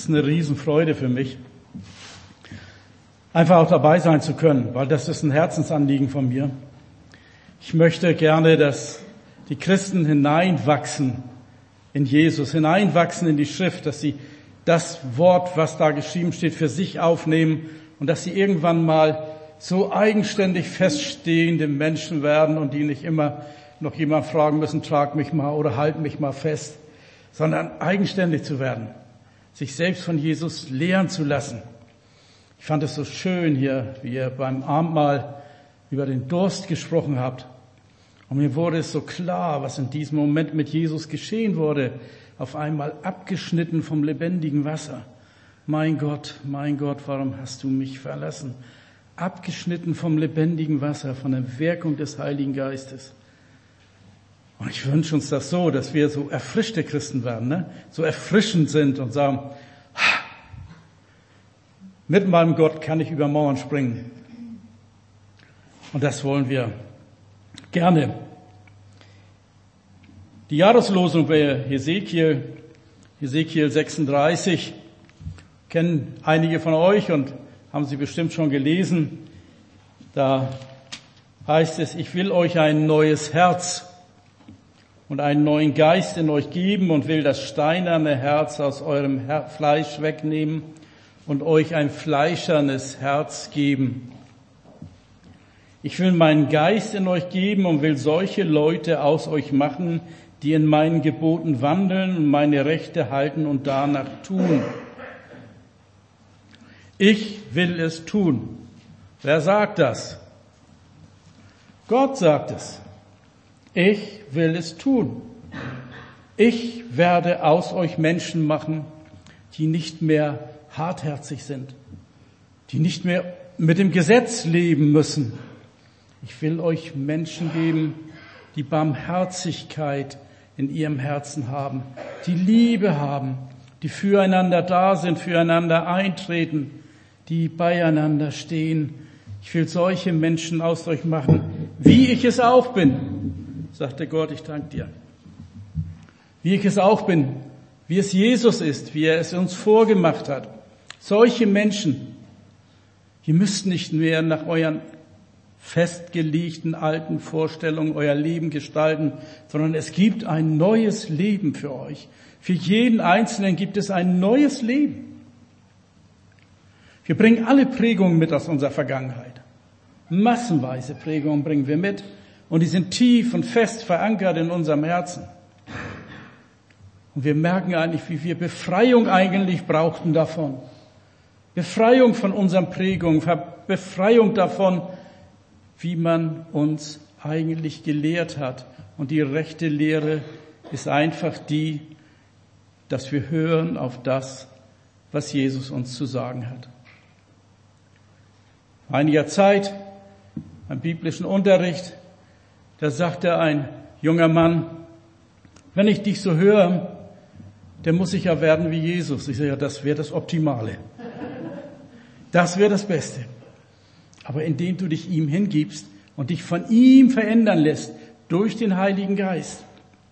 ist eine Riesenfreude für mich, einfach auch dabei sein zu können, weil das ist ein Herzensanliegen von mir. Ich möchte gerne, dass die Christen hineinwachsen in Jesus, hineinwachsen in die Schrift, dass sie das Wort, was da geschrieben steht, für sich aufnehmen und dass sie irgendwann mal so eigenständig feststehende Menschen werden und die nicht immer noch jemand fragen müssen, trag mich mal oder halt mich mal fest, sondern eigenständig zu werden, sich selbst von Jesus lehren zu lassen. Ich fand es so schön hier, wie ihr beim Abendmahl über den Durst gesprochen habt. Und mir wurde es so klar, was in diesem Moment mit Jesus geschehen wurde. Auf einmal abgeschnitten vom lebendigen Wasser. Mein Gott, warum hast du mich verlassen? Abgeschnitten vom lebendigen Wasser, von der Wirkung des Heiligen Geistes. Und ich wünsche uns das so, dass wir so erfrischte Christen werden, ne? So erfrischend sind und sagen, mit meinem Gott kann ich über Mauern springen. Und das wollen wir gerne. Die Jahreslosung bei Hesekiel 36, kennen einige von euch und haben sie bestimmt schon gelesen. Da heißt es, ich will euch ein neues Herz und einen neuen Geist in euch geben und will das steinerne Herz aus eurem Fleisch wegnehmen und euch ein fleischernes Herz geben. Ich will meinen Geist in euch geben und will solche Leute aus euch machen, die in meinen Geboten wandeln und meine Rechte halten und danach tun. Ich will es tun. Wer sagt das? Gott sagt es. Ich will es tun. Ich werde aus euch Menschen machen, die nicht mehr hartherzig sind, die nicht mehr mit dem Gesetz leben müssen. Ich will euch Menschen geben, die Barmherzigkeit in ihrem Herzen haben, die Liebe haben, die füreinander da sind, füreinander eintreten, die beieinander stehen. Ich will solche Menschen aus euch machen, wie ich es auch bin, sagte Gott, ich danke dir. Wie ich es auch bin, wie es Jesus ist, wie er es uns vorgemacht hat. Solche Menschen, ihr müsst nicht mehr nach euren festgelegten alten Vorstellungen euer Leben gestalten, sondern es gibt ein neues Leben für euch. Für jeden Einzelnen gibt es ein neues Leben. Wir bringen alle Prägungen mit aus unserer Vergangenheit. Massenweise Prägungen bringen wir mit und die sind tief und fest verankert in unserem Herzen. Und wir merken eigentlich, wie wir Befreiung eigentlich brauchten davon. Befreiung von unseren Prägungen, Befreiung davon, wie man uns eigentlich gelehrt hat. Und die rechte Lehre ist einfach die, dass wir hören auf das, was Jesus uns zu sagen hat. Vor einiger Zeit, beim biblischen Unterricht, da sagte ein junger Mann, wenn ich dich so höre, dann muss ich ja werden wie Jesus. Ich sage, ja, das wäre das Optimale. Das wäre das Beste. Aber indem du dich ihm hingibst und dich von ihm verändern lässt durch den Heiligen Geist.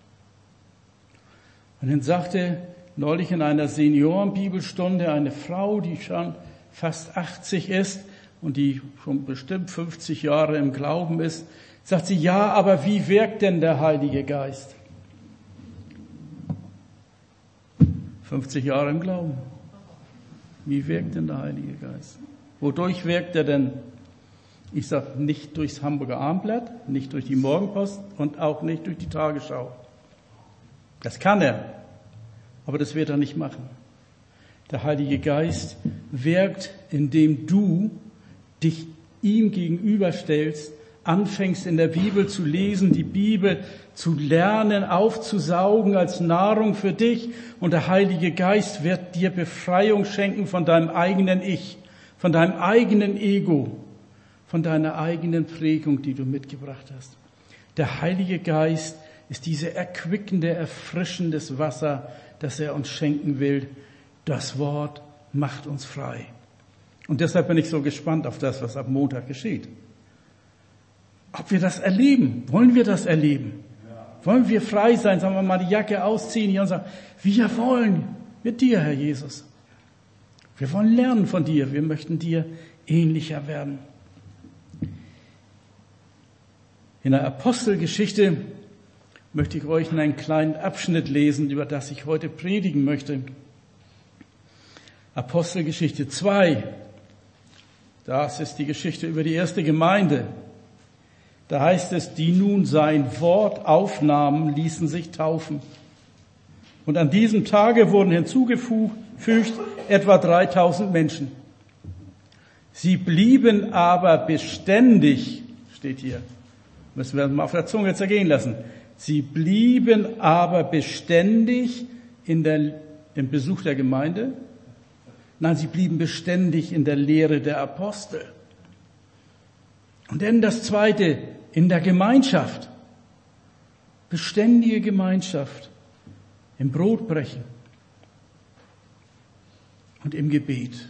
Und dann sagte neulich in einer Seniorenbibelstunde eine Frau, die schon fast 80 ist und die schon bestimmt 50 Jahre im Glauben ist, sagt sie, ja, aber wie wirkt denn der Heilige Geist? 50 Jahre im Glauben. Wie wirkt denn der Heilige Geist? Wodurch wirkt er denn? Ich sage nicht durchs Hamburger Abendblatt, nicht durch die Morgenpost und auch nicht durch die Tagesschau. Das kann er, aber das wird er nicht machen. Der Heilige Geist wirkt, indem du dich ihm gegenüberstellst, anfängst in der Bibel zu lesen, die Bibel zu lernen, aufzusaugen als Nahrung für dich. Und der Heilige Geist wird dir Befreiung schenken von deinem eigenen Ich, von deinem eigenen Ego, von deiner eigenen Prägung, die du mitgebracht hast. Der Heilige Geist ist diese erquickende, erfrischendes Wasser, das er uns schenken will. Das Wort macht uns frei. Und deshalb bin ich so gespannt auf das, was ab Montag geschieht. Ob wir das erleben? Wollen wir das erleben? Wollen wir frei sein? Sagen wir mal die Jacke ausziehen hier und sagen, wir wollen mit dir, Herr Jesus. Wir wollen lernen von dir. Wir möchten dir ähnlicher werden. In der Apostelgeschichte möchte ich euch einen kleinen Abschnitt lesen, über das ich heute predigen möchte. Apostelgeschichte 2. Das ist die Geschichte über die erste Gemeinde. Da heißt es, die nun sein Wort aufnahmen, ließen sich taufen. Und an diesem Tage wurden hinzugefügt etwa 3000 Menschen. Sie blieben aber beständig, steht hier, müssen wir mal auf der Zunge zergehen lassen. Sie blieben aber beständig im Besuch der Gemeinde. Nein, sie blieben beständig in der Lehre der Apostel. Und dann das Zweite, in der Gemeinschaft. Beständige Gemeinschaft. Im Brotbrechen. Und im Gebet.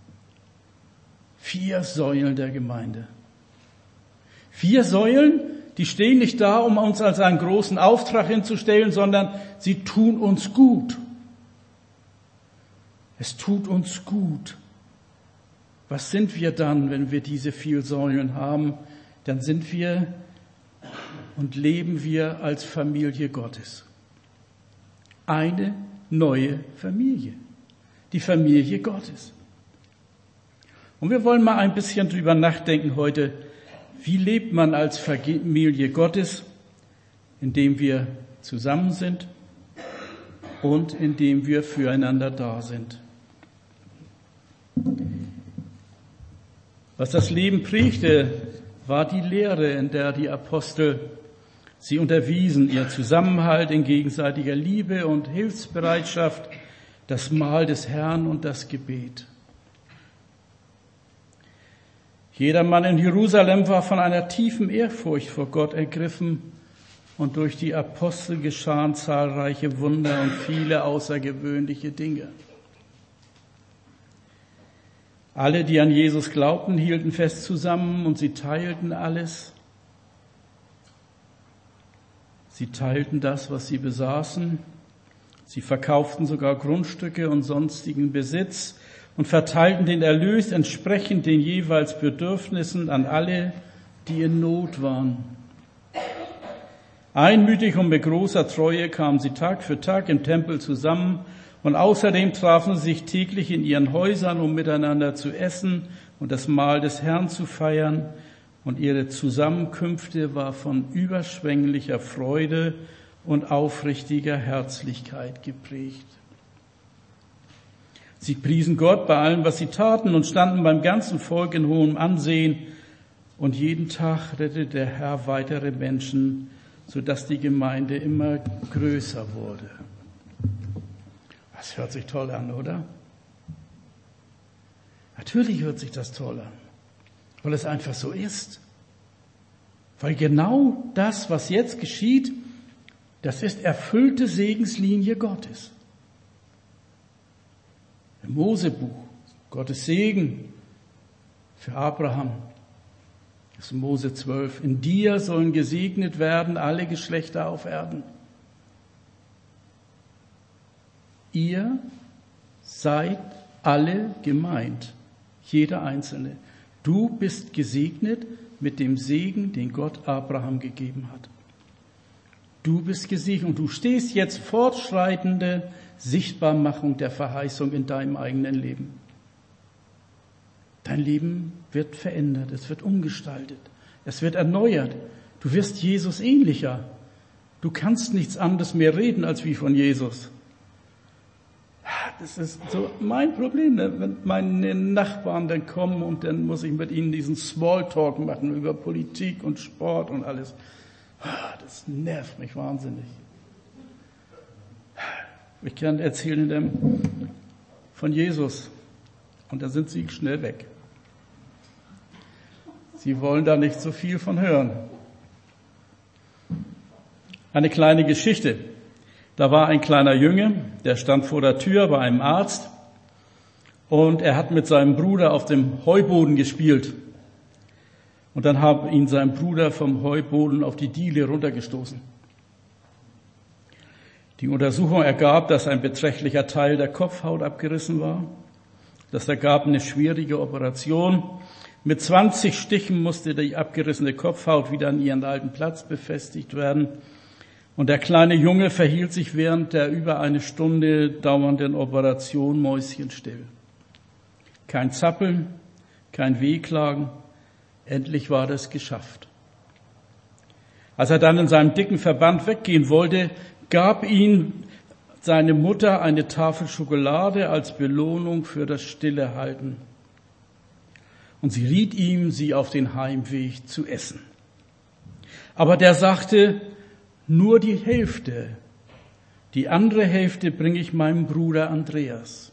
4 Säulen der Gemeinde. 4 Säulen, die stehen nicht da, um uns als einen großen Auftrag hinzustellen, sondern sie tun uns gut. Es tut uns gut. Was sind wir dann, wenn wir diese 4 Säulen haben? Dann sind wir und leben wir als Familie Gottes. Eine neue Familie. Die Familie Gottes. Und wir wollen mal ein bisschen drüber nachdenken heute. Wie lebt man als Familie Gottes? Indem wir zusammen sind und indem wir füreinander da sind. Was das Leben prägte, war die Lehre, in der die Apostel sie unterwiesen, ihr Zusammenhalt in gegenseitiger Liebe und Hilfsbereitschaft, das Mahl des Herrn und das Gebet. Jeder Mann in Jerusalem war von einer tiefen Ehrfurcht vor Gott ergriffen und durch die Apostel geschahen zahlreiche Wunder und viele außergewöhnliche Dinge. Alle, die an Jesus glaubten, hielten fest zusammen und sie teilten alles. Sie teilten das, was sie besaßen. Sie verkauften sogar Grundstücke und sonstigen Besitz und verteilten den Erlös entsprechend den jeweils Bedürfnissen an alle, die in Not waren. Einmütig und mit großer Treue kamen sie Tag für Tag im Tempel zusammen und außerdem trafen sie sich täglich in ihren Häusern, um miteinander zu essen und das Mahl des Herrn zu feiern. Und ihre Zusammenkünfte war von überschwänglicher Freude und aufrichtiger Herzlichkeit geprägt. Sie priesen Gott bei allem, was sie taten und standen beim ganzen Volk in hohem Ansehen. Und jeden Tag rettete der Herr weitere Menschen, sodass die Gemeinde immer größer wurde. Das hört sich toll an, oder? Natürlich hört sich das toll an, weil es einfach so ist. Weil genau das, was jetzt geschieht, das ist erfüllte Segenslinie Gottes. Im Mosebuch, Gottes Segen für Abraham, das ist Mose 12. In dir sollen gesegnet werden alle Geschlechter auf Erden. Ihr seid alle gemeint, jeder Einzelne. Du bist gesegnet mit dem Segen, den Gott Abraham gegeben hat. Du bist gesegnet und du stehst jetzt fortschreitende Sichtbarmachung der Verheißung in deinem eigenen Leben. Dein Leben wird verändert, es wird umgestaltet, es wird erneuert. Du wirst Jesus ähnlicher. Du kannst nichts anderes mehr reden als wie von Jesus. Das ist so mein Problem, ne? Wenn meine Nachbarn dann kommen und dann muss ich mit ihnen diesen Smalltalk machen über Politik und Sport und alles. Das nervt mich wahnsinnig. Ich kann erzählen von Jesus und da sind sie schnell weg. Sie wollen da nicht so viel von hören. Eine kleine Geschichte. Da war ein kleiner Junge, der stand vor der Tür bei einem Arzt und er hat mit seinem Bruder auf dem Heuboden gespielt. Und dann hat ihn sein Bruder vom Heuboden auf die Diele runtergestoßen. Die Untersuchung ergab, dass ein beträchtlicher Teil der Kopfhaut abgerissen war Das ergab eine schwierige Operation. Mit 20 Stichen musste die abgerissene Kopfhaut wieder an ihren alten Platz befestigt werden. Und der kleine Junge verhielt sich während der über eine Stunde dauernden Operation mäuschenstill. Kein Zappeln, kein Wehklagen. Endlich war das geschafft. Als er dann in seinem dicken Verband weggehen wollte, gab ihm seine Mutter eine Tafel Schokolade als Belohnung für das Stillehalten. Und sie riet ihm, sie auf den Heimweg zu essen. Aber der sagte, nur die Hälfte. Die andere Hälfte bringe ich meinem Bruder Andreas.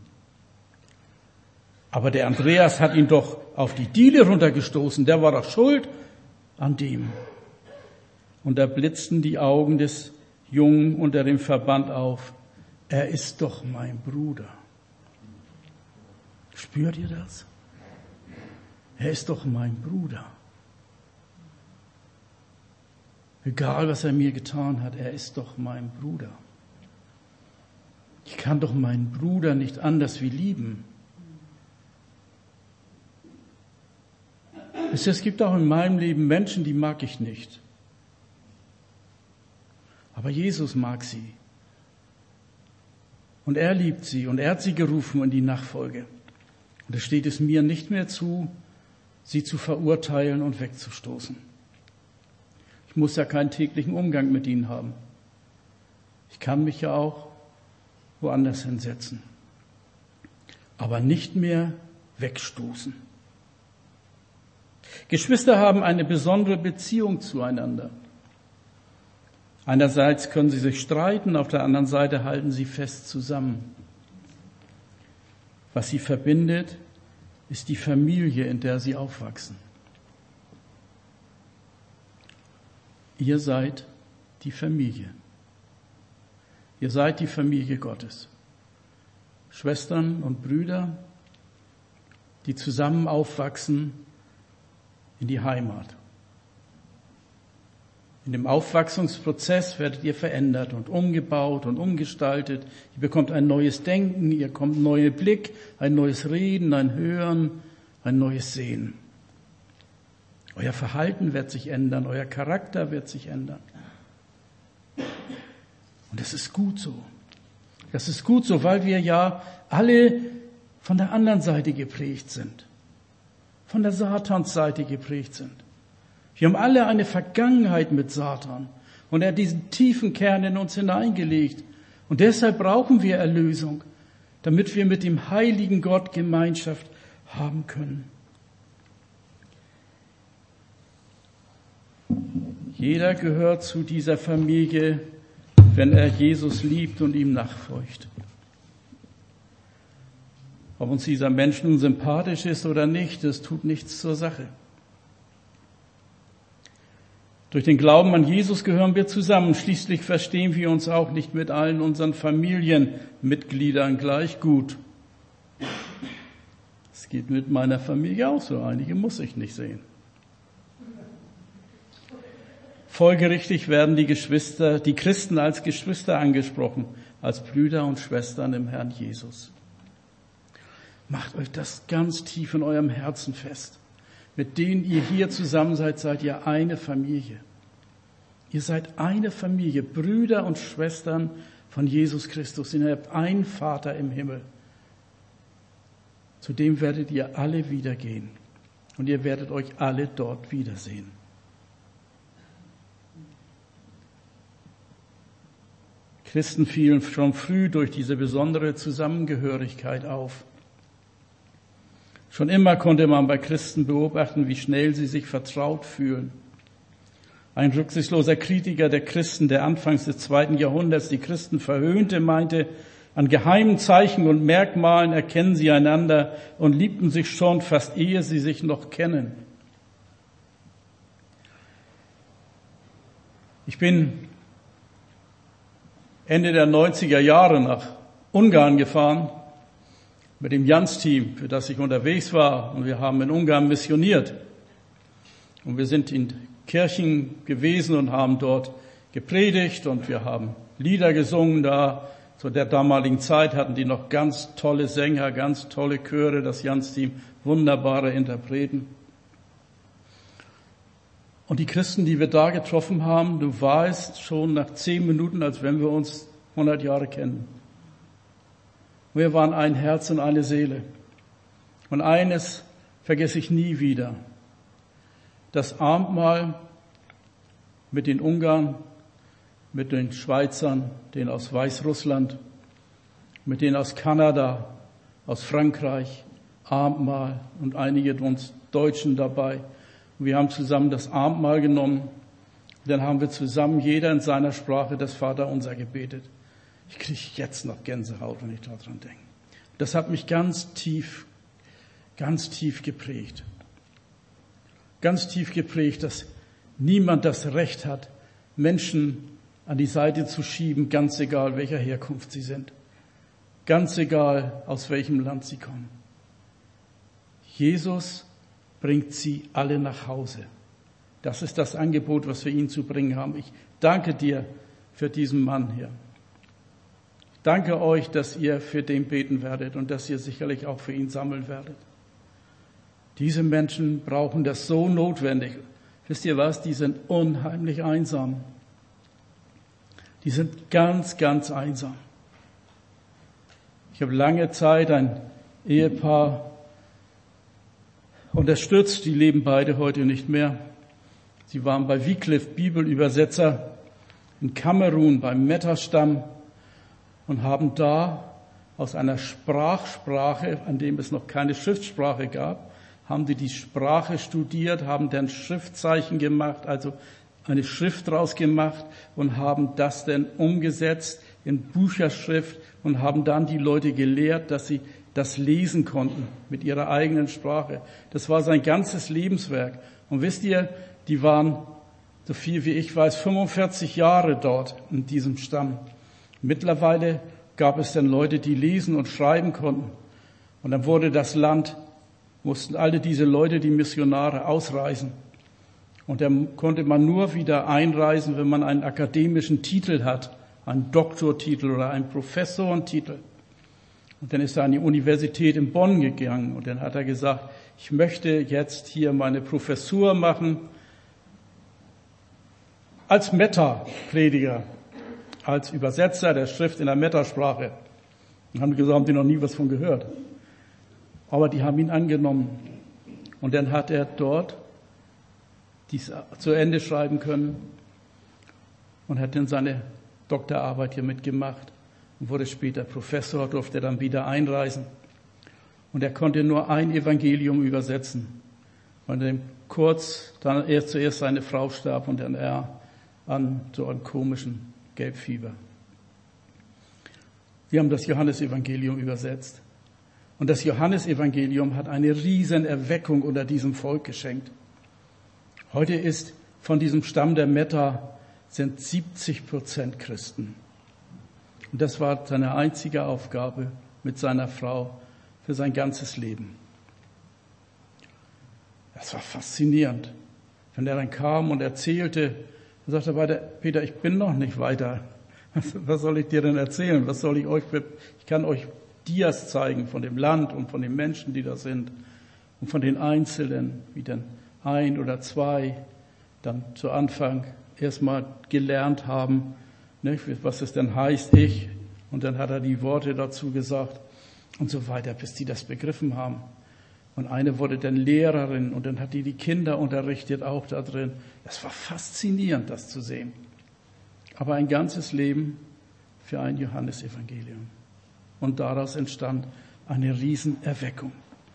Aber der Andreas hat ihn doch auf die Diele runtergestoßen. Der war doch schuld an dem. Und da blitzten die Augen des Jungen unter dem Verband auf. Er ist doch mein Bruder. Spürt ihr das? Er ist doch mein Bruder. Egal, was er mir getan hat, er ist doch mein Bruder. Ich kann doch meinen Bruder nicht anders wie lieben. Es gibt auch in meinem Leben Menschen, die mag ich nicht. Aber Jesus mag sie. Und er liebt sie und er hat sie gerufen in die Nachfolge. Und es steht es mir nicht mehr zu, sie zu verurteilen und wegzustoßen. Ich muss ja keinen täglichen Umgang mit ihnen haben. Ich kann mich ja auch woanders hinsetzen. Aber nicht mehr wegstoßen. Geschwister haben eine besondere Beziehung zueinander. Einerseits können sie sich streiten, auf der anderen Seite halten sie fest zusammen. Was sie verbindet, ist die Familie, in der sie aufwachsen. Ihr seid die Familie. Ihr seid die Familie Gottes. Schwestern und Brüder, die zusammen aufwachsen in die Heimat. In dem Aufwachsungsprozess werdet ihr verändert und umgebaut und umgestaltet. Ihr bekommt ein neues Denken, ihr bekommt einen neuen Blick, ein neues Reden, ein Hören, ein neues Sehen. Euer Verhalten wird sich ändern, euer Charakter wird sich ändern. Und das ist gut so. Das ist gut so, weil wir ja alle von der anderen Seite geprägt sind. Von der Satansseite geprägt sind. Wir haben alle eine Vergangenheit mit Satan. Und er hat diesen tiefen Kern in uns hineingelegt. Und deshalb brauchen wir Erlösung, damit wir mit dem heiligen Gott Gemeinschaft haben können. Jeder gehört zu dieser Familie, wenn er Jesus liebt und ihm nachfolgt. Ob uns dieser Mensch nun sympathisch ist oder nicht, das tut nichts zur Sache. Durch den Glauben an Jesus gehören wir zusammen. Schließlich verstehen wir uns auch nicht mit allen unseren Familienmitgliedern gleich gut. Es geht mit meiner Familie auch so. Einige muss ich nicht sehen. Folgerichtig werden die Christen als Geschwister angesprochen, als Brüder und Schwestern im Herrn Jesus. Macht euch das ganz tief in eurem Herzen fest. Mit denen ihr hier zusammen seid, seid ihr eine Familie. Ihr seid eine Familie, Brüder und Schwestern von Jesus Christus. Ihr habt einen Vater im Himmel. Zu dem werdet ihr alle wiedergehen. Und ihr werdet euch alle dort wiedersehen. Christen fielen schon früh durch diese besondere Zusammengehörigkeit auf. Schon immer konnte man bei Christen beobachten, wie schnell sie sich vertraut fühlen. Ein rücksichtsloser Kritiker der Christen, der anfangs des 2. Jahrhunderts die Christen verhöhnte, meinte, an geheimen Zeichen und Merkmalen erkennen sie einander und liebten sich schon fast ehe sie sich noch kennen. Ich bin Ende der 90er Jahre nach Ungarn gefahren mit dem Jans-Team, für das ich unterwegs war. Und wir haben in Ungarn missioniert. Und wir sind in Kirchen gewesen und haben dort gepredigt und wir haben Lieder gesungen da Zu der damaligen Zeit hatten die noch ganz tolle Sänger, ganz tolle Chöre, das Jans-Team, wunderbare Interpreten. Und die Christen, die wir da getroffen haben, du weißt schon nach 10 Minuten, als wenn wir uns 100 Jahre kennen. Wir waren ein Herz und eine Seele. Und eines vergesse ich nie wieder. Das Abendmahl mit den Ungarn, mit den Schweizern, denen aus Weißrussland, mit denen aus Kanada, aus Frankreich, Abendmahl und einige von uns Deutschen dabei. Und wir haben zusammen das Abendmahl genommen. Dann haben wir zusammen jeder in seiner Sprache das Vaterunser gebetet. Ich kriege jetzt noch Gänsehaut, wenn ich daran denke. Das hat mich ganz tief geprägt. Ganz tief geprägt, dass niemand das Recht hat, Menschen an die Seite zu schieben, ganz egal, welcher Herkunft sie sind. Ganz egal, aus welchem Land sie kommen. Jesus bringt sie alle nach Hause. Das ist das Angebot, was wir ihnen zu bringen haben. Ich danke dir für diesen Mann hier. Ich danke euch, dass ihr für den beten werdet und dass ihr sicherlich auch für ihn sammeln werdet. Diese Menschen brauchen das so notwendig. Wisst ihr was? Die sind unheimlich einsam. Die sind ganz, ganz einsam. Ich habe lange Zeit ein Ehepaar unterstützt. Die leben beide heute nicht mehr. Sie waren bei Wycliffe Bibelübersetzer in Kamerun beim Metta-Stamm und haben da aus einer Sprachsprache, an dem es noch keine Schriftsprache gab, haben die Sprache studiert, haben dann Schriftzeichen gemacht, also eine Schrift draus gemacht und haben das dann umgesetzt in Bücherschrift und haben dann die Leute gelehrt, dass sie das lesen konnten mit ihrer eigenen Sprache. Das war sein ganzes Lebenswerk. Und wisst ihr, die waren, so viel wie ich weiß, 45 Jahre dort in diesem Stamm. Mittlerweile gab es dann Leute, die lesen und schreiben konnten. Und dann wurde das Land, mussten alle diese Leute, die Missionare, ausreisen. Und dann konnte man nur wieder einreisen, wenn man einen akademischen Titel hat, einen Doktortitel oder einen Professorentitel. Und dann ist er an die Universität in Bonn gegangen und dann hat er gesagt, ich möchte jetzt hier meine Professur machen als Metta-Prediger, als Übersetzer der Schrift in der Metta-Sprache. Und haben gesagt, haben die noch nie was von gehört. Aber die haben ihn angenommen. Und dann hat er dort dies zu Ende schreiben können und hat dann seine Doktorarbeit hier mitgemacht und wurde später Professor, durfte dann wieder einreisen. Und er konnte nur ein Evangelium übersetzen. Und dann dann zuerst seine Frau starb und dann er an so einem komischen Gelbfieber. Wir haben das Johannesevangelium übersetzt. Und das Johannesevangelium hat eine riesen Erweckung unter diesem Volk geschenkt. Heute ist von diesem Stamm der Metta sind 70% Christen. Und das war seine einzige Aufgabe mit seiner Frau für sein ganzes Leben. Das war faszinierend. Wenn er dann kam und erzählte, dann sagte er weiter, Peter, ich bin noch nicht weiter. Was soll ich dir denn erzählen? Ich kann euch Dias zeigen von dem Land und von den Menschen, die da sind und von den Einzelnen, wie dann 1 oder 2 dann zu Anfang erstmal gelernt haben, ne, was es denn heißt, ich. Und dann hat er die Worte dazu gesagt und so weiter, bis die das begriffen haben. Und eine wurde dann Lehrerin und dann hat die Kinder unterrichtet auch da drin. Das war faszinierend, das zu sehen. Aber ein ganzes Leben für ein Johannesevangelium. Und daraus entstand eine Riesenerweckung.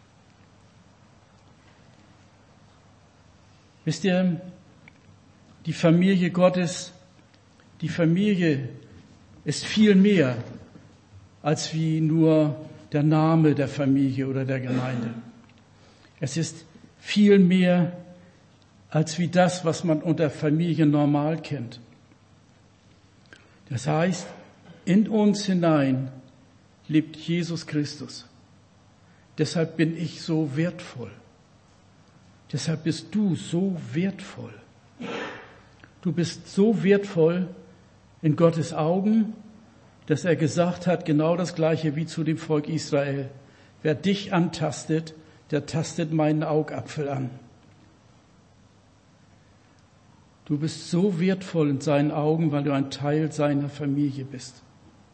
Wisst ihr, die Familie Gottes, die Familie ist viel mehr als wie nur der Name der Familie oder der Gemeinde. Es ist viel mehr als wie das, was man unter Familie normal kennt. Das heißt, in uns hinein lebt Jesus Christus. Deshalb bin ich so wertvoll. Deshalb bist du so wertvoll. Du bist so wertvoll in Gottes Augen, dass er gesagt hat, genau das Gleiche wie zu dem Volk Israel. Wer dich antastet, der tastet meinen Augapfel an. Du bist so wertvoll in seinen Augen, weil du ein Teil seiner Familie bist.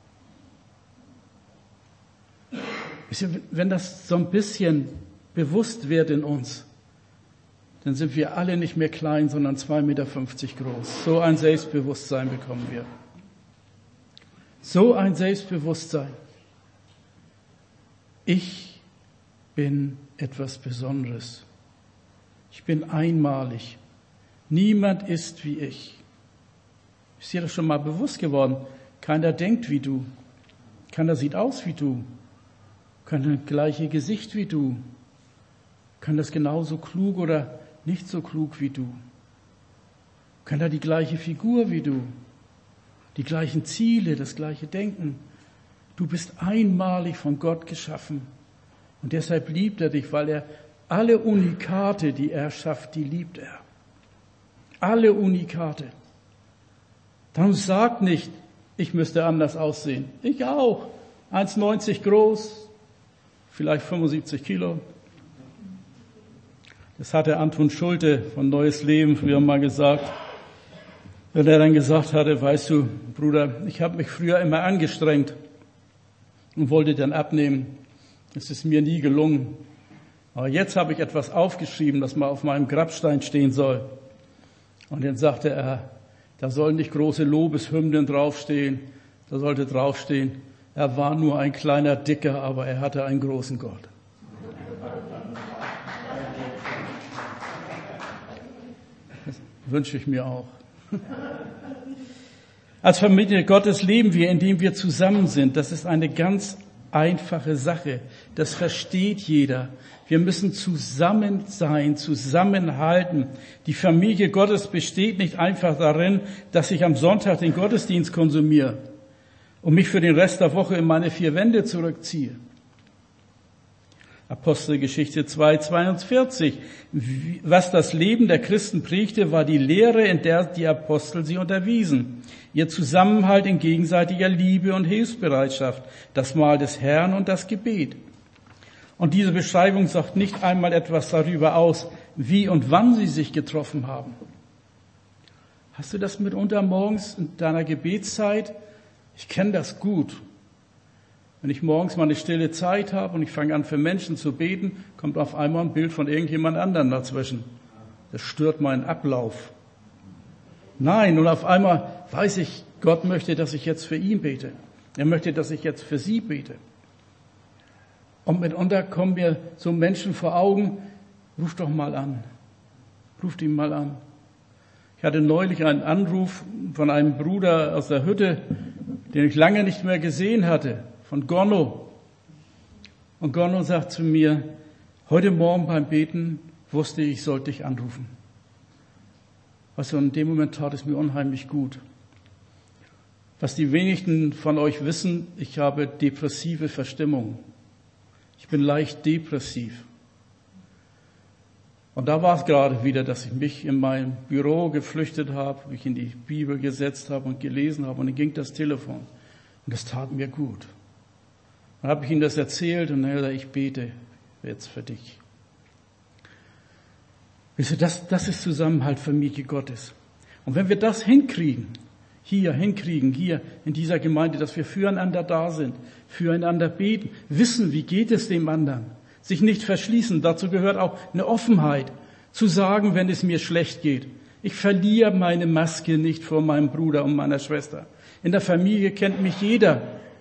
Wenn das so ein bisschen bewusst wird in uns, dann sind wir alle nicht mehr klein, sondern 2,50 Meter groß. So ein Selbstbewusstsein bekommen wir. So ein Selbstbewusstsein. Ich bin etwas Besonderes. Ich bin einmalig. Niemand ist wie ich. Ist dir das schon mal bewusst geworden? Keiner denkt wie du. Keiner sieht aus wie du. Keiner das gleiche Gesicht wie du. Keiner das genauso klug oder nicht so klug wie du. Keiner die gleiche Figur wie du. Die gleichen Ziele, das gleiche Denken. Du bist einmalig von Gott geschaffen. Und deshalb liebt er dich, weil er alle Unikate, die er schafft, die liebt er. Alle Unikate. Darum sagt nicht, ich müsste anders aussehen. Ich auch. 1,90 groß, vielleicht 75 Kilo. Das hatte Anton Schulte von Neues Leben früher mal gesagt. Wenn er dann gesagt hatte, weißt du, Bruder, ich habe mich früher immer angestrengt und wollte dann abnehmen. Es ist mir nie gelungen. Aber jetzt habe ich etwas aufgeschrieben, das mal auf meinem Grabstein stehen soll. Und dann sagte er, da sollen nicht große Lobeshymnen draufstehen. Da sollte draufstehen, er war nur ein kleiner Dicker, aber er hatte einen großen Gott. Das wünsche ich mir auch. Als Familie Gottes leben wir, indem wir zusammen sind. Das ist eine ganz einfache Sache. Das versteht jeder. Wir müssen zusammen sein, zusammenhalten. Die Familie Gottes besteht nicht einfach darin, dass ich am Sonntag den Gottesdienst konsumiere und mich für den Rest der Woche in meine 4 Wände zurückziehe. Apostelgeschichte 2,42. Was das Leben der Christen prägte, war die Lehre, in der die Apostel sie unterwiesen. Ihr Zusammenhalt in gegenseitiger Liebe und Hilfsbereitschaft, das Mahl des Herrn und das Gebet. Und diese Beschreibung sagt nicht einmal etwas darüber aus, wie und wann sie sich getroffen haben. Hast du das mitunter morgens in deiner Gebetszeit? Ich kenne das gut. Wenn ich morgens mal eine stille Zeit habe und ich fange an für Menschen zu beten, kommt auf einmal ein Bild von irgendjemand anderem dazwischen. Das stört meinen Ablauf. Nein, und auf einmal weiß ich, Gott möchte, dass ich jetzt für ihn bete. Er möchte, dass ich jetzt für sie bete. Und mitunter kommen mir so Menschen vor Augen, ruf doch mal an. Ruft ihn mal an. Ich hatte neulich einen Anruf von einem Bruder aus der Hütte, den ich lange nicht mehr gesehen hatte, von Gonno. Und Gonno sagt zu mir, heute Morgen beim Beten wusste ich sollte dich anrufen. Was in dem Moment tat es mir unheimlich gut. Was die wenigsten von euch wissen, ich habe depressive Verstimmung. Ich bin leicht depressiv. Und da war es gerade wieder, dass ich mich in mein Büro geflüchtet habe, mich in die Bibel gesetzt habe und gelesen habe. Und dann ging das Telefon. Und das tat mir gut. Dann habe ich ihm das erzählt und dann hat er gesagt, ich bete jetzt für dich. Wisst ihr, das ist Zusammenhalt, Familie Gottes. Und wenn wir das hinkriegen hier in dieser Gemeinde, dass wir füreinander da sind, füreinander beten, wissen, wie geht es dem anderen, sich nicht verschließen. Dazu gehört auch eine Offenheit, zu sagen, wenn es mir schlecht geht. Ich verliere meine Maske nicht vor meinem Bruder und meiner Schwester. In der Familie kennt mich jeder.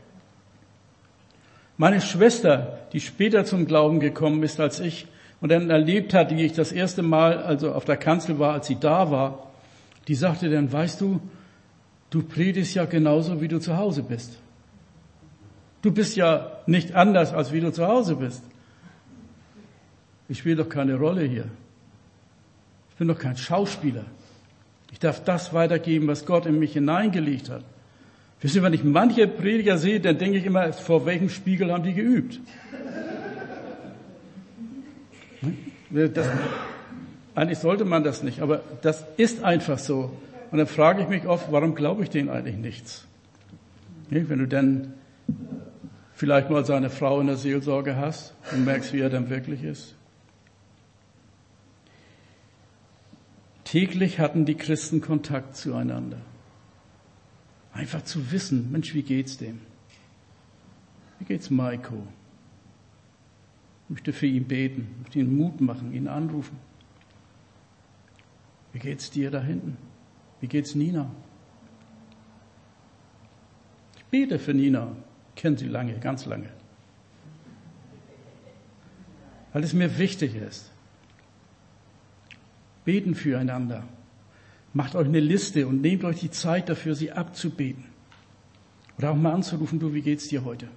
Meine Schwester, die später zum Glauben gekommen ist als ich und dann erlebt hat, wie ich das erste Mal also auf der Kanzel war, als sie da war, die sagte dann, weißt du, du predigst ja genauso, wie du zu Hause bist. Du bist ja nicht anders, als wie du zu Hause bist. Ich spiele doch keine Rolle hier. Ich bin doch kein Schauspieler. Ich darf das weitergeben, was Gott in mich hineingelegt hat. Wisst ihr, wenn ich manche Prediger sehe, dann denke ich immer, vor welchem Spiegel haben die geübt? Eigentlich sollte man das nicht, aber das ist einfach so. Und dann frage ich mich oft, warum glaube ich denen eigentlich nichts? Wenn du dann vielleicht mal seine Frau in der Seelsorge hast und merkst, wie er dann wirklich ist. Täglich hatten die Christen Kontakt zueinander. Einfach zu wissen, Mensch, wie geht's dem? Wie geht's Maiko? Ich möchte für ihn beten, möchte ihn Mut machen, ihn anrufen. Wie geht's dir da hinten? Wie geht's Nina? Ich bete für Nina. Ich kenne sie lange, ganz lange. Weil es mir wichtig ist. Beten füreinander. Macht euch eine Liste und nehmt euch die Zeit dafür, sie abzubeten. Oder auch mal anzurufen, du, wie geht's dir heute?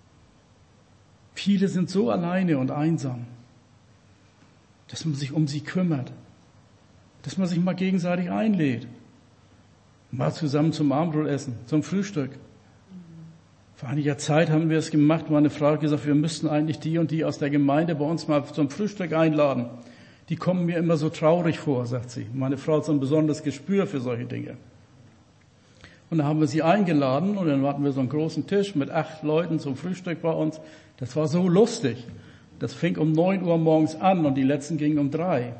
Viele sind so alleine und einsam, dass man sich um sie kümmert. Dass man sich mal gegenseitig einlädt. Mal zusammen zum Abendbrot essen, zum Frühstück. Vor einiger Zeit haben wir es gemacht. Meine Frau hat gesagt, wir müssten eigentlich die und die aus der Gemeinde bei uns mal zum Frühstück einladen. Die kommen mir immer so traurig vor, sagt sie. Meine Frau hat so ein besonderes Gespür für solche Dinge. Und dann haben wir sie eingeladen und dann hatten wir so einen großen Tisch mit 8 Leuten zum Frühstück bei uns. Das war so lustig. Das fing um 9 Uhr morgens an und die letzten gingen um 3.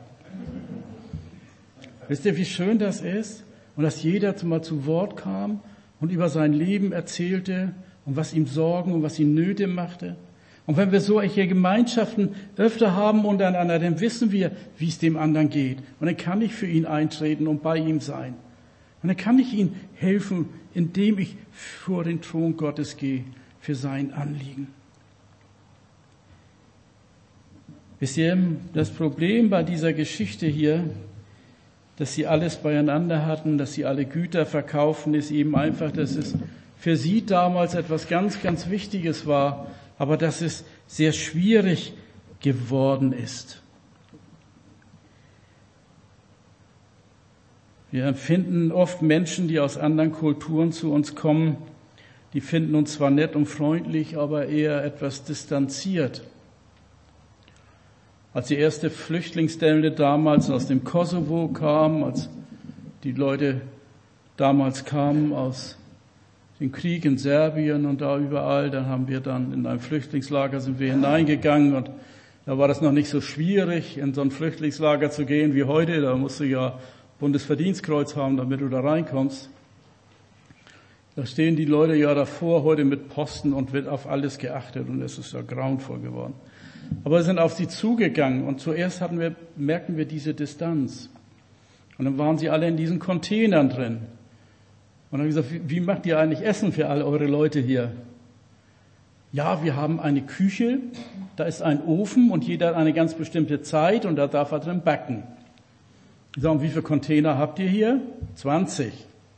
Wisst ihr, wie schön das ist? Und dass jeder mal zu Wort kam und über sein Leben erzählte und was ihm Sorgen und was ihm Nöte machte. Und wenn wir solche Gemeinschaften öfter haben untereinander, dann wissen wir, wie es dem anderen geht. Und dann kann ich für ihn eintreten und bei ihm sein. Und dann kann ich ihm helfen, indem ich vor den Thron Gottes gehe für sein Anliegen. Wisst ihr, das Problem bei dieser Geschichte hier, dass sie alles beieinander hatten, dass sie alle Güter verkaufen, ist eben einfach, dass es für sie damals etwas ganz, ganz Wichtiges war, aber dass es sehr schwierig geworden ist. Wir empfinden oft Menschen, die aus anderen Kulturen zu uns kommen, die finden uns zwar nett und freundlich, aber eher etwas distanziert. Als die erste Flüchtlingswelle damals aus dem Kosovo kam, als die Leute damals kamen aus dem Krieg in Serbien und da überall, dann haben wir dann in ein Flüchtlingslager sind wir hineingegangen und da war das noch nicht so schwierig, in so ein Flüchtlingslager zu gehen wie heute. Da musst du ja Bundesverdienstkreuz haben, damit du da reinkommst. Da stehen die Leute ja davor heute mit Posten und wird auf alles geachtet und es ist ja grauenvoll geworden. Aber wir sind auf sie zugegangen und zuerst merkten wir diese Distanz. Und dann waren sie alle in diesen Containern drin. Und dann haben wir gesagt, wie macht ihr eigentlich Essen für all eure Leute hier? Ja, wir haben eine Küche, da ist ein Ofen und jeder hat eine ganz bestimmte Zeit und da darf er drin backen. Ich sage, wie viele Container habt ihr hier? 20.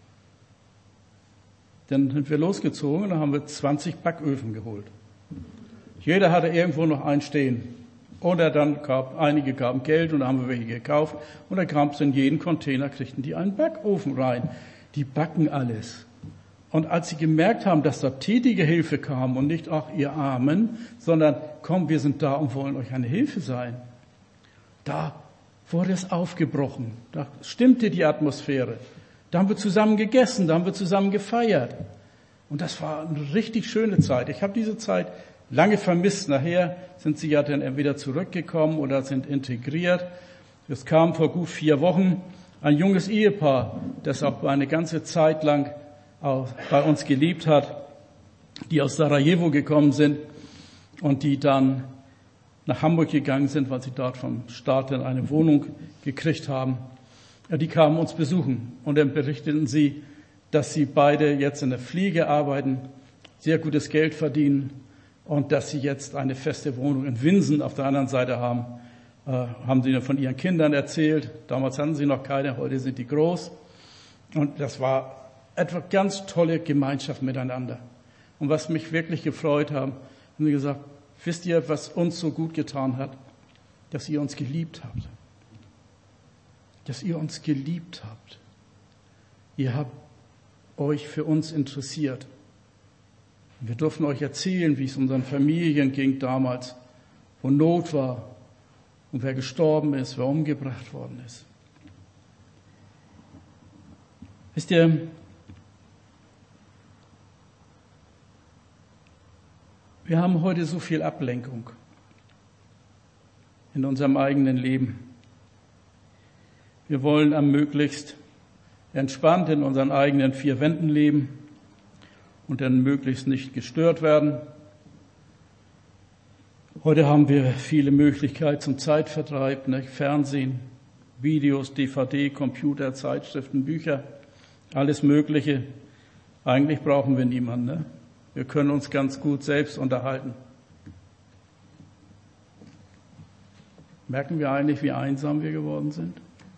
Dann sind wir losgezogen und dann haben wir 20 Backöfen geholt. Jeder hatte irgendwo noch einen stehen. Oder dann einige gaben Geld und dann haben wir welche gekauft. Und da kam es in jeden Container, kriegten die einen Backofen rein. Die backen alles. Und als sie gemerkt haben, dass da tätige Hilfe kam und nicht, ach, ihr Armen, sondern, komm, wir sind da und wollen euch eine Hilfe sein. Da wurde es aufgebrochen. Da stimmte die Atmosphäre. Da haben wir zusammen gegessen, da haben wir zusammen gefeiert. Und das war eine richtig schöne Zeit. Ich habe diese Zeit lange vermisst. Nachher sind sie ja dann entweder zurückgekommen oder sind integriert. Es kam vor gut 4 Wochen ein junges Ehepaar, das auch eine ganze Zeit lang bei uns gelebt hat, die aus Sarajevo gekommen sind und die dann nach Hamburg gegangen sind, weil sie dort vom Staat dann eine Wohnung gekriegt haben. Ja, die kamen uns besuchen und dann berichteten sie, dass sie beide jetzt in der Pflege arbeiten, sehr gutes Geld verdienen und dass sie jetzt eine feste Wohnung in Winsen auf der anderen Seite haben. Haben sie von ihren Kindern erzählt. Damals hatten sie noch keine, heute sind die groß. Und das war etwa ganz tolle Gemeinschaft miteinander. Und was mich wirklich gefreut haben sie gesagt, wisst ihr, was uns so gut getan hat? Dass ihr uns geliebt habt. Dass ihr uns geliebt habt. Ihr habt euch für uns interessiert. Und wir durften euch erzählen, wie es unseren Familien ging damals, wo Not war und wer gestorben ist, wer umgebracht worden ist. Wisst ihr, Wir haben heute so viel Ablenkung in unserem eigenen Leben. Wir wollen am möglichst entspannt in unseren eigenen vier Wänden leben und dann möglichst nicht gestört werden. Heute haben wir viele Möglichkeiten zum Zeitvertreib, ne? Fernsehen, Videos, DVD, Computer, Zeitschriften, Bücher, alles Mögliche. Eigentlich brauchen wir niemanden. Ne? Wir können uns ganz gut selbst unterhalten. Merken wir eigentlich, wie einsam wir geworden sind?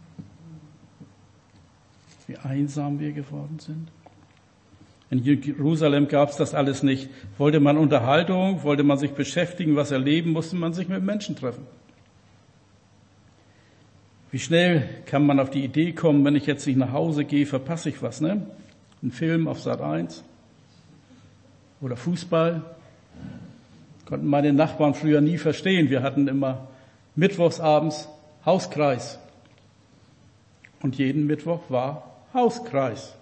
Wie einsam wir geworden sind? In Jerusalem gab es das alles nicht. Wollte man Unterhaltung, wollte man sich beschäftigen, was erleben, musste man sich mit Menschen treffen. Wie schnell kann man auf die Idee kommen, wenn ich jetzt nicht nach Hause gehe, verpasse ich was, ne? Ein Film auf Sat.1 oder Fußball. Konnten meine Nachbarn früher nie verstehen. Wir hatten immer mittwochsabends Hauskreis. Und jeden Mittwoch war Hauskreis.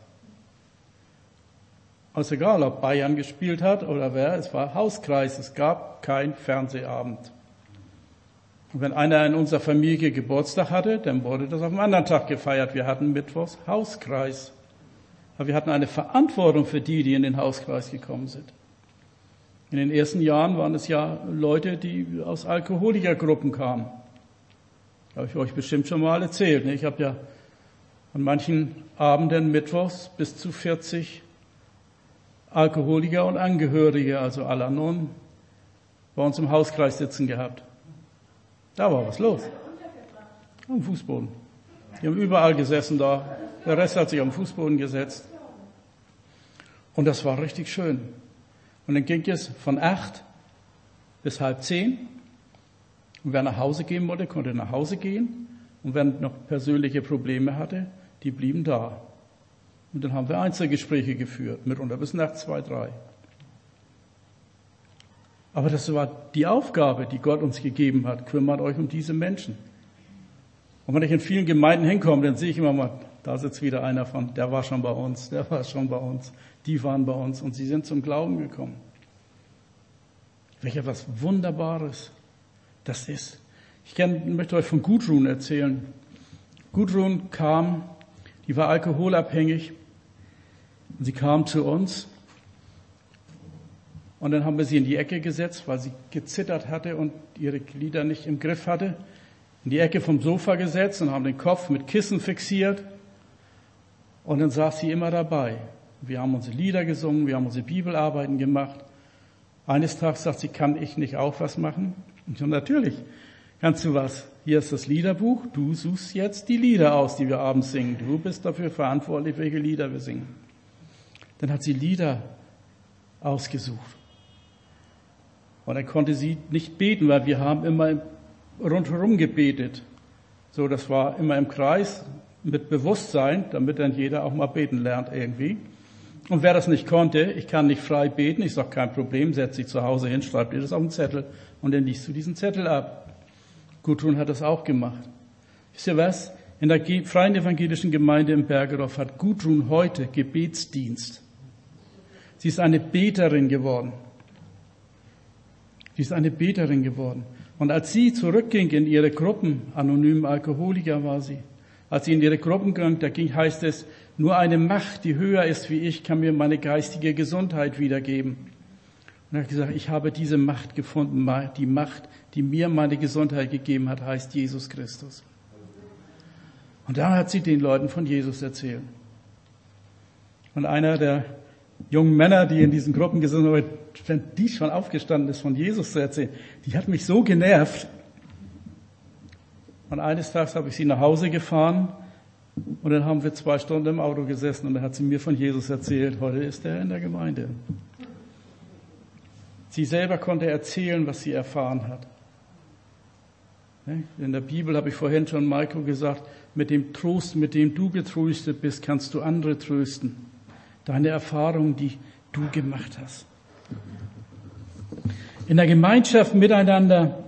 Also egal, ob Bayern gespielt hat oder wer, es war Hauskreis. Es gab keinen Fernsehabend. Und wenn einer in unserer Familie Geburtstag hatte, dann wurde das auf einem anderen Tag gefeiert. Wir hatten mittwochs Hauskreis. Aber wir hatten eine Verantwortung für die in den Hauskreis gekommen sind. In den ersten Jahren waren es ja Leute, die aus Alkoholikergruppen kamen. Habe ich euch bestimmt schon mal erzählt. Ich habe ja an manchen Abenden mittwochs bis zu 40 Alkoholiker und Angehörige, also Al-Anon, bei uns im Hauskreis sitzen gehabt. Da war was los. Am Fußboden. Die haben überall gesessen da. Der Rest hat sich am Fußboden gesetzt. Und das war richtig schön. Und dann ging es von 8 bis 9:30. Und wer nach Hause gehen wollte, konnte nach Hause gehen. Und wer noch persönliche Probleme hatte, die blieben da. Und dann haben wir Einzelgespräche geführt, mitunter bis nachts 2, 3. Aber das war die Aufgabe, die Gott uns gegeben hat. Kümmert euch um diese Menschen. Und wenn ich in vielen Gemeinden hinkomme, dann sehe ich immer mal, da sitzt wieder einer von, der war schon bei uns, der war schon bei uns, die waren bei uns und sie sind zum Glauben gekommen. Welch etwas Wunderbares das ist. Ich möchte euch von Gudrun erzählen. Gudrun kam, die war alkoholabhängig und sie kam zu uns und dann haben wir sie in die Ecke gesetzt, weil sie gezittert hatte und ihre Glieder nicht im Griff hatte. In die Ecke vom Sofa gesetzt und haben den Kopf mit Kissen fixiert. Und dann saß sie immer dabei. Wir haben unsere Lieder gesungen, wir haben unsere Bibelarbeiten gemacht. Eines Tages sagt sie, kann ich nicht auch was machen? Und ich so, natürlich kannst du was. Hier ist das Liederbuch, du suchst jetzt die Lieder aus, die wir abends singen. Du bist dafür verantwortlich, welche Lieder wir singen. Dann hat sie Lieder ausgesucht. Und dann konnte sie nicht beten, weil wir haben immer rundherum gebetet. So, das war immer im Kreis mit Bewusstsein, damit dann jeder auch mal beten lernt irgendwie. Und wer das nicht konnte, ich kann nicht frei beten, ich sage, kein Problem, setz dich zu Hause hin, schreib dir das auf den Zettel und dann liest du diesen Zettel ab. Gudrun hat das auch gemacht. Wisst ihr was? In der Freien Evangelischen Gemeinde in Bergedorf hat Gudrun heute Gebetsdienst. Sie ist eine Beterin geworden. Sie ist eine Beterin geworden. Und als sie zurückging in ihre Gruppen, anonymen Alkoholiker war sie, als sie in ihre Gruppen ging, heißt es, nur eine Macht, die höher ist wie ich, kann mir meine geistige Gesundheit wiedergeben. Und er hat gesagt, ich habe diese Macht gefunden, die Macht, die mir meine Gesundheit gegeben hat, heißt Jesus Christus. Und da hat sie den Leuten von Jesus erzählt. Und einer der jungen Männer, die in diesen Gruppen gesessen haben, wenn die schon aufgestanden ist, von Jesus zu erzählen, die hat mich so genervt. Und eines Tages habe ich sie nach Hause gefahren und dann haben wir 2 Stunden im Auto gesessen und dann hat sie mir von Jesus erzählt, heute ist er in der Gemeinde. Sie selber konnte erzählen, was sie erfahren hat. In der Bibel habe ich vorhin schon Maiko gesagt, mit dem Trost, mit dem du getröstet bist, kannst du andere trösten. Deine Erfahrungen, die du gemacht hast. In der Gemeinschaft miteinander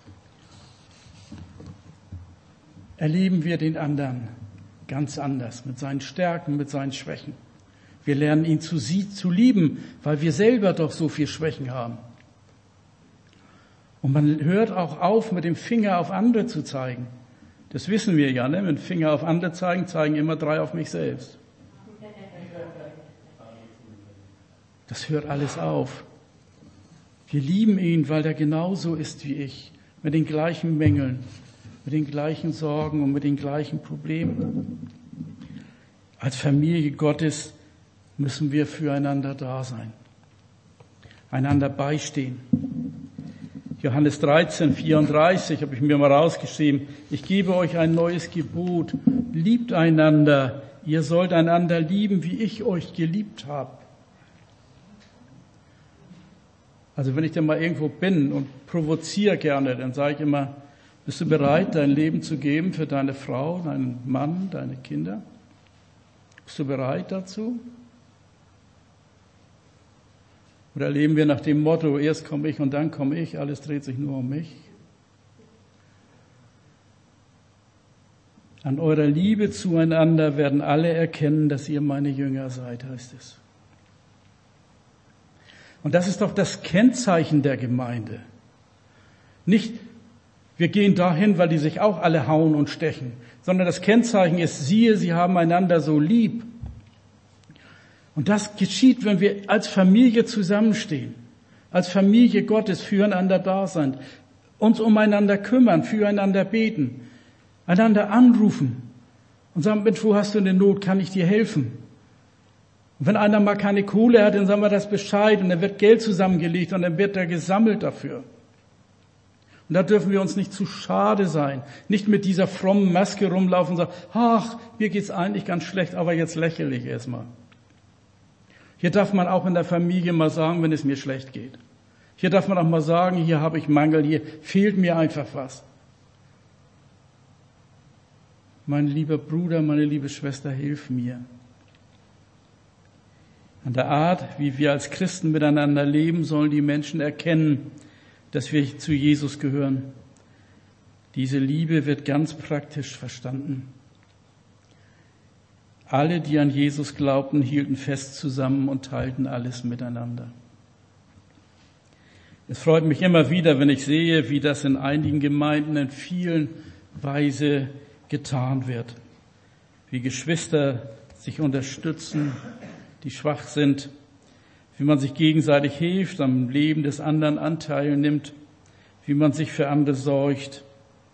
erleben wir den anderen ganz anders, mit seinen Stärken, mit seinen Schwächen. Wir lernen ihn zu lieben, weil wir selber doch so viel Schwächen haben. Und man hört auch auf, mit dem Finger auf andere zu zeigen. Das wissen wir ja, ne? Mit dem Finger auf andere zeigen, zeigen immer 3 auf mich selbst. Das hört alles auf. Wir lieben ihn, weil er genauso ist wie ich. Mit den gleichen Mängeln, mit den gleichen Sorgen und mit den gleichen Problemen. Als Familie Gottes müssen wir füreinander da sein. Einander beistehen. Johannes 13, 34 habe ich mir mal rausgeschrieben. Ich gebe euch ein neues Gebot. Liebt einander. Ihr sollt einander lieben, wie ich euch geliebt habe. Also wenn ich dann mal irgendwo bin und provoziere gerne, dann sage ich immer, bist du bereit, dein Leben zu geben für deine Frau, deinen Mann, deine Kinder? Bist du bereit dazu? Oder leben wir nach dem Motto, erst komme ich und dann komme ich, alles dreht sich nur um mich? An eurer Liebe zueinander werden alle erkennen, dass ihr meine Jünger seid, heißt es. Und das ist doch das Kennzeichen der Gemeinde. Nicht, wir gehen dahin, weil die sich auch alle hauen und stechen, sondern das Kennzeichen ist, siehe, sie haben einander so lieb. Und das geschieht, wenn wir als Familie zusammenstehen, als Familie Gottes füreinander da sind, uns umeinander kümmern, füreinander beten, einander anrufen und sagen, Mensch, wo hast du eine Not, kann ich dir helfen? Und wenn einer mal keine Kohle hat, dann sagen wir das Bescheid und dann wird Geld zusammengelegt und dann wird er gesammelt dafür. Und da dürfen wir uns nicht zu schade sein, nicht mit dieser frommen Maske rumlaufen und sagen, ach, mir geht's eigentlich ganz schlecht, aber jetzt lächle ich erstmal. Hier darf man auch in der Familie mal sagen, wenn es mir schlecht geht. Hier darf man auch mal sagen, hier habe ich Mangel, hier fehlt mir einfach was. Mein lieber Bruder, meine liebe Schwester, hilf mir. An der Art, wie wir als Christen miteinander leben, sollen die Menschen erkennen, dass wir zu Jesus gehören. Diese Liebe wird ganz praktisch verstanden. Alle, die an Jesus glaubten, hielten fest zusammen und teilten alles miteinander. Es freut mich immer wieder, wenn ich sehe, wie das in einigen Gemeinden in vielen Weise getan wird. Wie Geschwister sich unterstützen, die schwach sind, wie man sich gegenseitig hilft, am Leben des anderen Anteil nimmt, wie man sich für andere sorgt.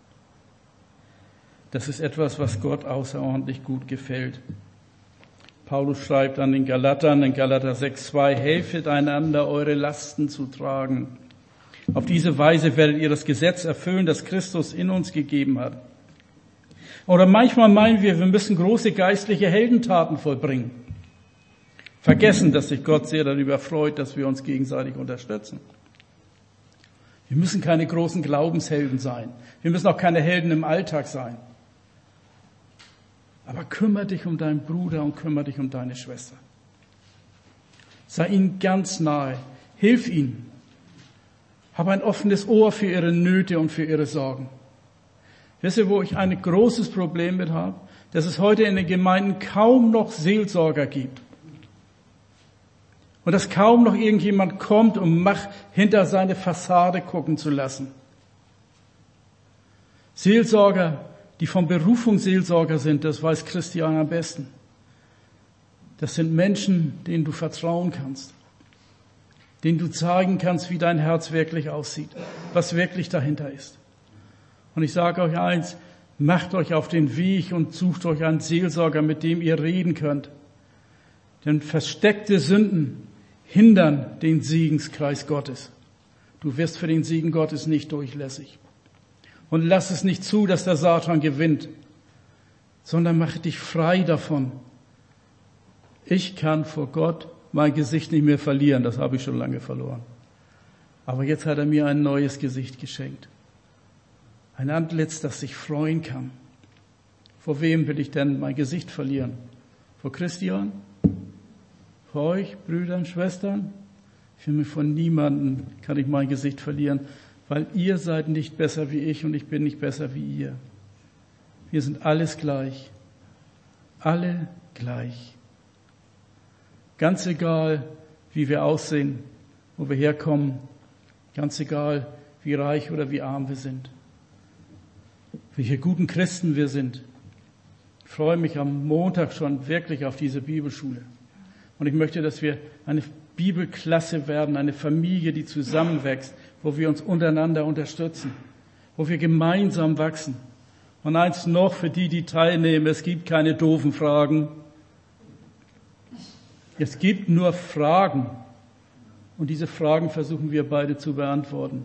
Das ist etwas, was Gott außerordentlich gut gefällt. Paulus schreibt an den Galatern in Galater 6,2, helfet einander, eure Lasten zu tragen. Auf diese Weise werdet ihr das Gesetz erfüllen, das Christus in uns gegeben hat. Oder manchmal meinen wir müssen große geistliche Heldentaten vollbringen. Vergessen, dass sich Gott sehr darüber freut, dass wir uns gegenseitig unterstützen. Wir müssen keine großen Glaubenshelden sein. Wir müssen auch keine Helden im Alltag sein. Aber kümmere dich um deinen Bruder und kümmere dich um deine Schwester. Sei ihnen ganz nahe. Hilf ihnen. Hab ein offenes Ohr für ihre Nöte und für ihre Sorgen. Wisst ihr, wo ich ein großes Problem mit habe? Dass es heute in den Gemeinden kaum noch Seelsorger gibt. Und dass kaum noch irgendjemand kommt, um hinter seine Fassade gucken zu lassen. Seelsorger, die von Berufung Seelsorger sind, das weiß Christian am besten. Das sind Menschen, denen du vertrauen kannst. Denen du zeigen kannst, wie dein Herz wirklich aussieht. Was wirklich dahinter ist. Und ich sage euch eins, macht euch auf den Weg und sucht euch einen Seelsorger, mit dem ihr reden könnt. Denn versteckte Sünden hindern den Segenskreis Gottes. Du wirst für den Segen Gottes nicht durchlässig. Und lass es nicht zu, dass der Satan gewinnt, sondern mach dich frei davon. Ich kann vor Gott mein Gesicht nicht mehr verlieren, das habe ich schon lange verloren. Aber jetzt hat er mir ein neues Gesicht geschenkt. Ein Antlitz, das sich freuen kann. Vor wem will ich denn mein Gesicht verlieren? Vor Christian? Vor euch, Brüdern, Schwestern? Für mich von niemandem kann ich mein Gesicht verlieren, weil ihr seid nicht besser wie ich und ich bin nicht besser wie ihr. Wir sind alles gleich. Alle gleich. Ganz egal, wie wir aussehen, wo wir herkommen. Ganz egal, wie wie reich oder wie arm wir sind. Welche guten Christen wir sind. Ich freue mich am Montag schon wirklich auf diese Bibelschule. Und ich möchte, dass wir eine Bibelklasse werden, eine Familie, die zusammenwächst, wo wir uns untereinander unterstützen, wo wir gemeinsam wachsen. Und eins noch für die, die teilnehmen, es gibt keine doofen Fragen. Es gibt nur Fragen. Und diese Fragen versuchen wir beide zu beantworten.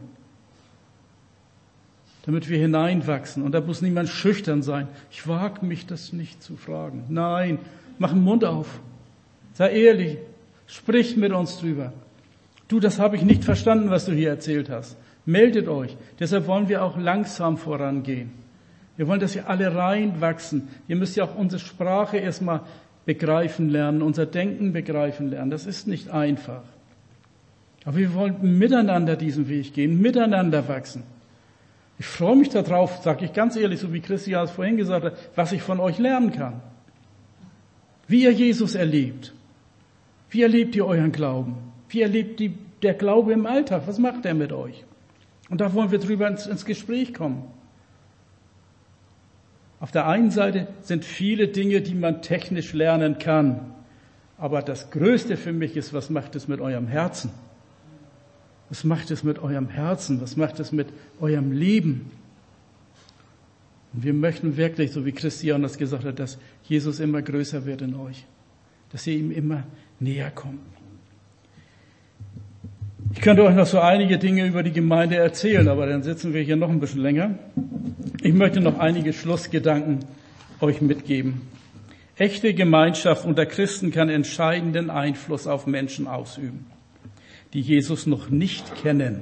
Damit wir hineinwachsen. Und da muss niemand schüchtern sein. Ich wage mich, das nicht zu fragen. Nein, mach den Mund auf. Sei ehrlich. Sprich mit uns drüber. Du, das habe ich nicht verstanden, was du hier erzählt hast. Meldet euch. Deshalb wollen wir auch langsam vorangehen. Wir wollen, dass wir alle reinwachsen. Ihr müsst ja auch unsere Sprache erstmal begreifen lernen, unser Denken begreifen lernen. Das ist nicht einfach. Aber wir wollen miteinander diesen Weg gehen, miteinander wachsen. Ich freue mich darauf, sage ich ganz ehrlich, so wie Christian es vorhin gesagt hat, was ich von euch lernen kann. Wie ihr Jesus erlebt. Wie erlebt ihr euren Glauben? Wie erlebt der Glaube im Alltag? Was macht er mit euch? Und da wollen wir drüber ins Gespräch kommen. Auf der einen Seite sind viele Dinge, die man technisch lernen kann. Aber das Größte für mich ist, was macht es mit eurem Herzen? Was macht es mit eurem Herzen? Was macht es mit eurem Leben? Und wir möchten wirklich, so wie Christian das gesagt hat, dass Jesus immer größer wird in euch. Dass ihr ihm immer näher kommt. Ich könnte euch noch so einige Dinge über die Gemeinde erzählen, aber dann sitzen wir hier noch ein bisschen länger. Ich möchte noch einige Schlussgedanken euch mitgeben. Echte Gemeinschaft unter Christen kann entscheidenden Einfluss auf Menschen ausüben, die Jesus noch nicht kennen.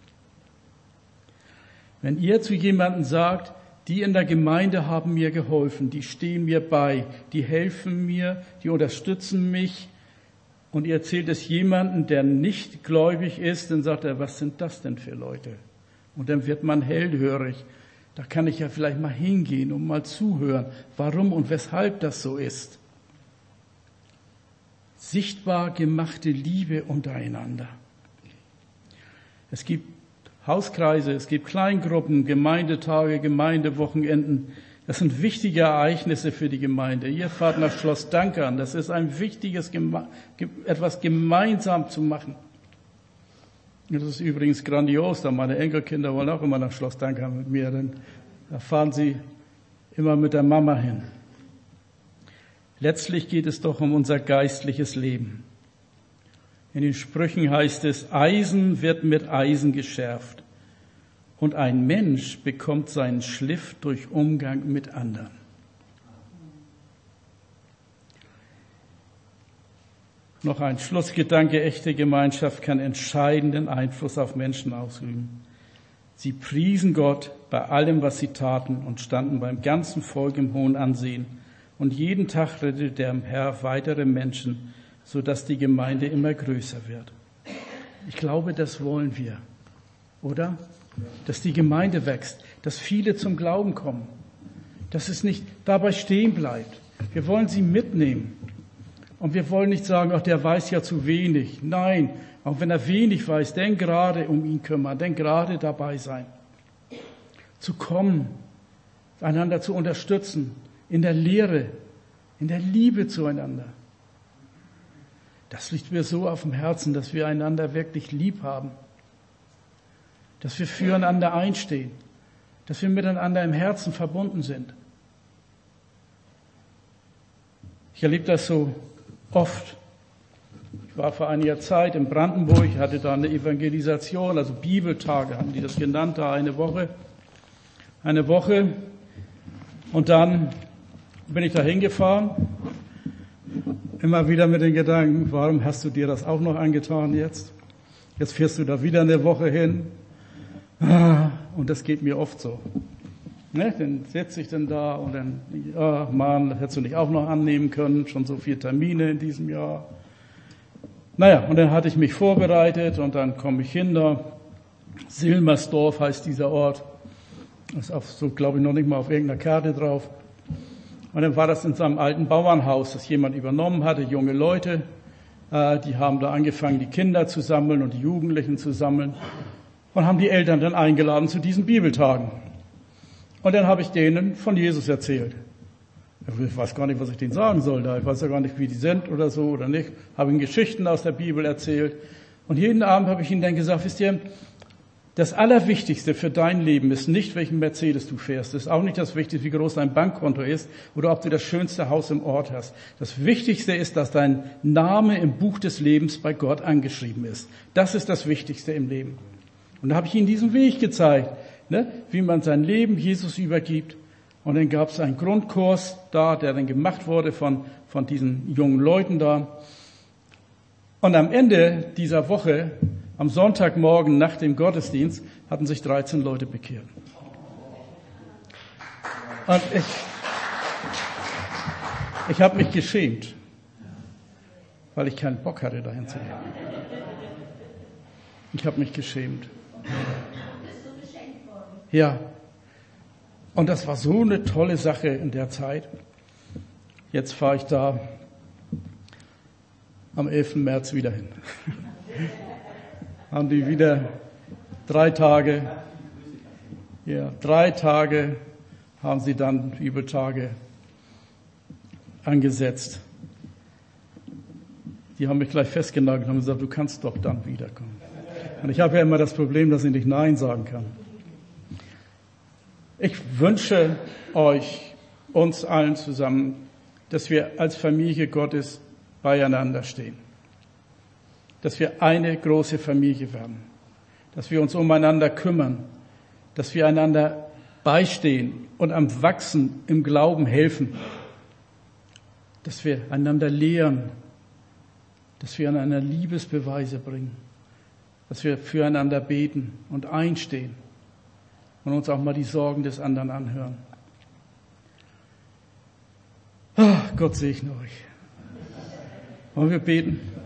Wenn ihr zu jemandem sagt, die in der Gemeinde haben mir geholfen, die stehen mir bei, die helfen mir, die unterstützen mich, und ihr erzählt es jemandem, der nicht gläubig ist, dann sagt er, was sind das denn für Leute? Und dann wird man hellhörig. Da kann ich ja vielleicht mal hingehen und mal zuhören, warum und weshalb das so ist. Sichtbar gemachte Liebe untereinander. Es gibt Hauskreise, es gibt Kleingruppen, Gemeindetage, Gemeindewochenenden. Das sind wichtige Ereignisse für die Gemeinde. Ihr fahrt nach Schloss Dankern. Das ist ein wichtiges, etwas gemeinsam zu machen. Das ist übrigens grandios, da meine Enkelkinder wollen auch immer nach Schloss Dankern mit mir, denn da fahren sie immer mit der Mama hin. Letztlich geht es doch um unser geistliches Leben. In den Sprüchen heißt es, Eisen wird mit Eisen geschärft. Und ein Mensch bekommt seinen Schliff durch Umgang mit anderen. Noch ein Schlussgedanke. Echte Gemeinschaft kann entscheidenden Einfluss auf Menschen ausüben. Sie priesen Gott bei allem, was sie taten, und standen beim ganzen Volk im hohen Ansehen. Und jeden Tag rettete der Herr weitere Menschen, sodass die Gemeinde immer größer wird. Ich glaube, das wollen wir, oder? Dass die Gemeinde wächst, dass viele zum Glauben kommen, dass es nicht dabei stehen bleibt. Wir wollen sie mitnehmen. Und wir wollen nicht sagen, ach, der weiß ja zu wenig. Nein, auch wenn er wenig weiß, denn gerade um ihn kümmern, denn gerade dabei sein. Zu kommen, einander zu unterstützen, in der Lehre, in der Liebe zueinander. Das liegt mir so auf dem Herzen, dass wir einander wirklich lieb haben. Dass wir füreinander einstehen, dass wir miteinander im Herzen verbunden sind. Ich erlebe das so oft. Ich war vor einiger Zeit in Brandenburg, hatte da eine Evangelisation, also Bibeltage haben die das genannt, da eine Woche. Und dann bin ich da hingefahren, immer wieder mit den Gedanken, warum hast du dir das auch noch angetan jetzt? Jetzt fährst du da wieder eine Woche hin. Und das geht mir oft so. Ne? Dann sitze ich dann da und dann, Mann, das hättest du nicht auch noch annehmen können, schon so viele Termine in diesem Jahr. Naja, und dann hatte ich mich vorbereitet und dann komme ich hin da. Silmersdorf heißt dieser Ort. Ist auch so, glaube ich, noch nicht mal auf irgendeiner Karte drauf. Und dann war das in so einem alten Bauernhaus, das jemand übernommen hatte, junge Leute. Die haben da angefangen, die Kinder zu sammeln und die Jugendlichen zu sammeln. und haben die Eltern dann eingeladen zu diesen Bibeltagen. Und dann habe ich denen von Jesus erzählt. Ich weiß gar nicht, was ich denen sagen soll da. Ich weiß ja gar nicht, wie die sind oder so oder nicht. Habe ihnen Geschichten aus der Bibel erzählt. Und jeden Abend habe ich ihnen dann gesagt, wisst ihr, das Allerwichtigste für dein Leben ist nicht, welchen Mercedes du fährst. Das ist auch nicht das Wichtigste, wie groß dein Bankkonto ist oder ob du das schönste Haus im Ort hast. Das Wichtigste ist, dass dein Name im Buch des Lebens bei Gott angeschrieben ist. Das ist das Wichtigste im Leben. Und da habe ich ihnen diesen Weg gezeigt, wie man sein Leben Jesus übergibt. Und dann gab es einen Grundkurs da, der dann gemacht wurde von diesen jungen Leuten da. Und am Ende dieser Woche, am Sonntagmorgen nach dem Gottesdienst, hatten sich 13 Leute bekehrt. Und ich habe mich geschämt, weil ich keinen Bock hatte, dahin zu gehen. Ich habe mich geschämt. Ja. Und das war so eine tolle Sache in der Zeit. Jetzt fahre ich da am 11. März wieder hin. Haben die wieder 3 Tage haben sie dann Bibeltage angesetzt. Die haben mich gleich festgenagelt und haben gesagt, du kannst doch dann wiederkommen. Und ich habe ja immer das Problem, dass ich nicht Nein sagen kann. Ich wünsche euch, uns allen zusammen, dass wir als Familie Gottes beieinander stehen. Dass wir eine große Familie werden. Dass wir uns umeinander kümmern. Dass wir einander beistehen und am Wachsen im Glauben helfen. Dass wir einander lehren. Dass wir einander Liebesbeweise bringen. Dass wir füreinander beten und einstehen. Und uns auch mal die Sorgen des anderen anhören. Gott segne euch. Wollen wir beten?